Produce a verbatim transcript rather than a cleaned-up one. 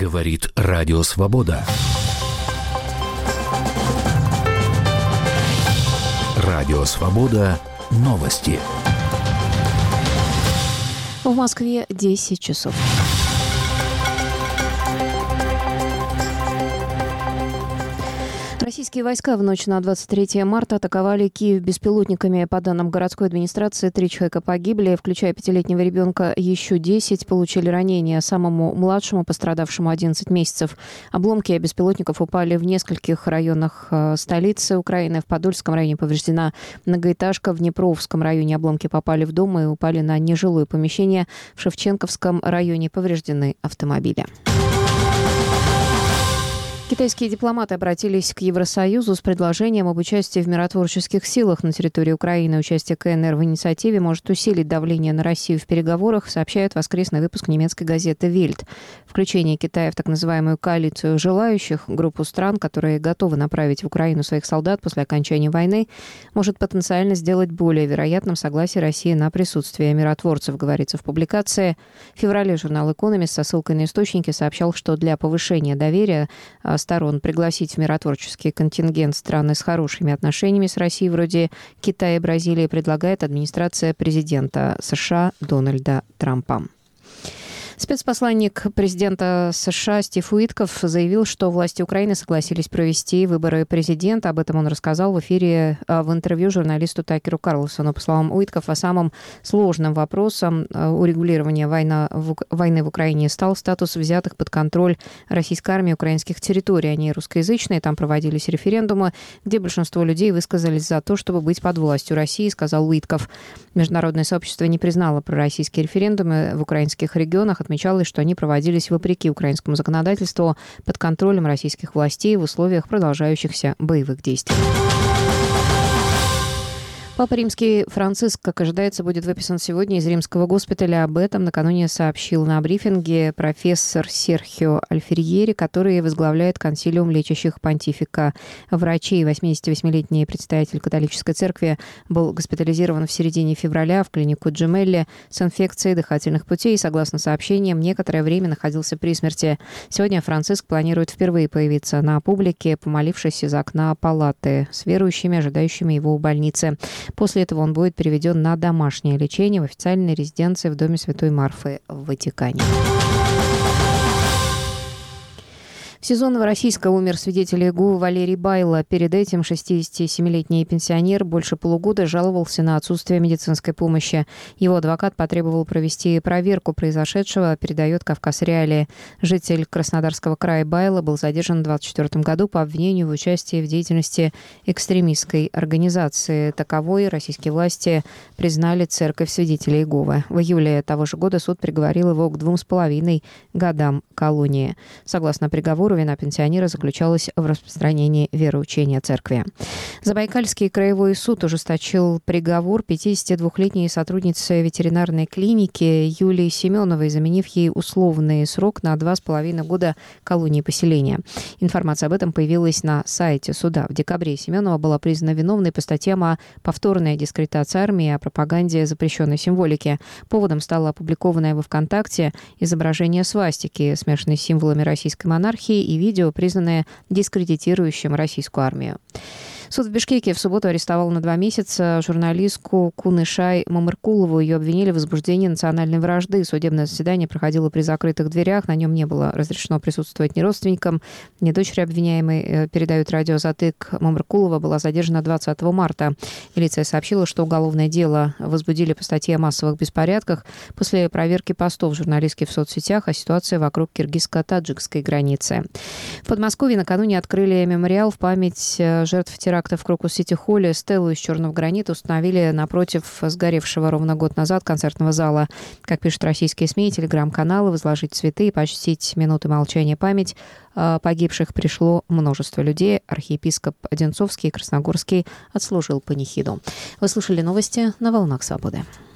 Говорит Радио Свобода. Радио Свобода. Новости. В Москве десять часов. Российские войска в ночь на двадцать третье марта атаковали Киев беспилотниками. По данным городской администрации, три человека погибли, включая пятилетнего ребенка, еще десять получили ранения. Самому младшему, пострадавшему одиннадцать месяцев. Обломки беспилотников упали в нескольких районах столицы Украины. В Подольском районе повреждена многоэтажка, в Днепровском районе обломки попали в дом и упали на нежилое помещение. В Шевченковском районе повреждены автомобили. Китайские дипломаты обратились к Евросоюзу с предложением об участии в миротворческих силах на территории Украины. Участие КНР в инициативе может усилить давление на Россию в переговорах, сообщает воскресный выпуск немецкой газеты «Вельт». Включение Китая в так называемую коалицию желающих, группу стран, которые готовы направить в Украину своих солдат после окончания войны, может потенциально сделать более вероятным согласие России на присутствие миротворцев, говорится в публикации. В феврале журнал «Экономист» со ссылкой на источники сообщал, что для повышения доверия сторон пригласить в миротворческий контингент страны с хорошими отношениями с Россией, вроде Китая и Бразилии, предлагает администрация президента США Дональда Трампа. Спецпосланник президента США Стив Уитков заявил, что власти Украины согласились провести выборы президента. Об этом он рассказал в эфире в интервью журналисту Такеру Карлсону. По словам Уиткова, самым сложным вопросом урегулирования войны в, войны в Украине стал статус взятых под контроль российской армии украинских территорий. Они русскоязычные, там проводились референдумы, где большинство людей высказались за то, чтобы быть под властью России, сказал Уитков. Международное сообщество не признало пророссийские референдумы в украинских регионах. Отмечалось, что они проводились вопреки украинскому законодательству под контролем российских властей в условиях продолжающихся боевых действий. Папа Римский Франциск, как ожидается, будет выписан сегодня из римского госпиталя. Об этом накануне сообщил на брифинге профессор Серхио Альферьери, который возглавляет консилиум лечащих понтифика врачей. восьмидесятивосьмилетний представитель католической церкви был госпитализирован в середине февраля в клинику Джемелли с инфекцией дыхательных путей. Согласно сообщениям, некоторое время находился при смерти. Сегодня Франциск планирует впервые появиться на публике, помолившись из окна палаты с верующими, ожидающими его у больницы. После этого он будет переведен на домашнее лечение в официальной резиденции в доме Святой Марфы в Ватикане. В сезон Новороссийска умер свидетель Иеговы Валерий Байло. Перед этим шестидесятисемилетний пенсионер больше полугода жаловался на отсутствие медицинской помощи. Его адвокат потребовал провести проверку произошедшего, передает «Кавказ Реалии». Житель Краснодарского края Байло был задержан в двадцать четвёртом году по обвинению в участии в деятельности экстремистской организации. Таковой российские власти признали церковь свидетелей Иеговы. В июле того же года суд приговорил его к двум с половиной годам колонии. Согласно приговору, вина пенсионера заключалась в распространении вероучения церкви. Забайкальский краевой суд ужесточил приговор пятидесятидвухлетней сотруднице ветеринарной клиники Юлии Семеновой, заменив ей условный срок на два с половиной года колонии поселения. Информация об этом появилась на сайте суда. В декабре Семенова была признана виновной по статьям о повторной дискредитации армии и о пропаганде запрещенной символики. Поводом стало опубликованное во ВКонтакте изображение свастики, смешанной с символами российской монархии, и видео, признанное дискредитирующим российскую армию. Суд в Бишкеке в субботу арестовал на два месяца журналистку Кунышай Мамыркулову. Ее обвинили в возбуждении национальной вражды. Судебное заседание проходило при закрытых дверях. На нем не было разрешено присутствовать ни родственникам, ни дочери обвиняемой. Передают радио «Затык». Мамыркулова была задержана двадцатого марта. Милиция сообщила, что уголовное дело возбудили по статье о массовых беспорядках после проверки постов журналистки в соцсетях о ситуации вокруг киргизско-таджикской границы. В Подмосковье накануне открыли мемориал в память жертв теракта в Крокус-Сити-холле. Стелу из черного гранита установили напротив сгоревшего ровно год назад концертного зала. Как пишут российские СМИ и телеграм-каналы, возложить цветы и почтить минуты молчания память погибших пришло множество людей. Архиепископ Одинцовский и Красногорский отслужил панихиду. Вы слушали новости на «Волнах Свободы».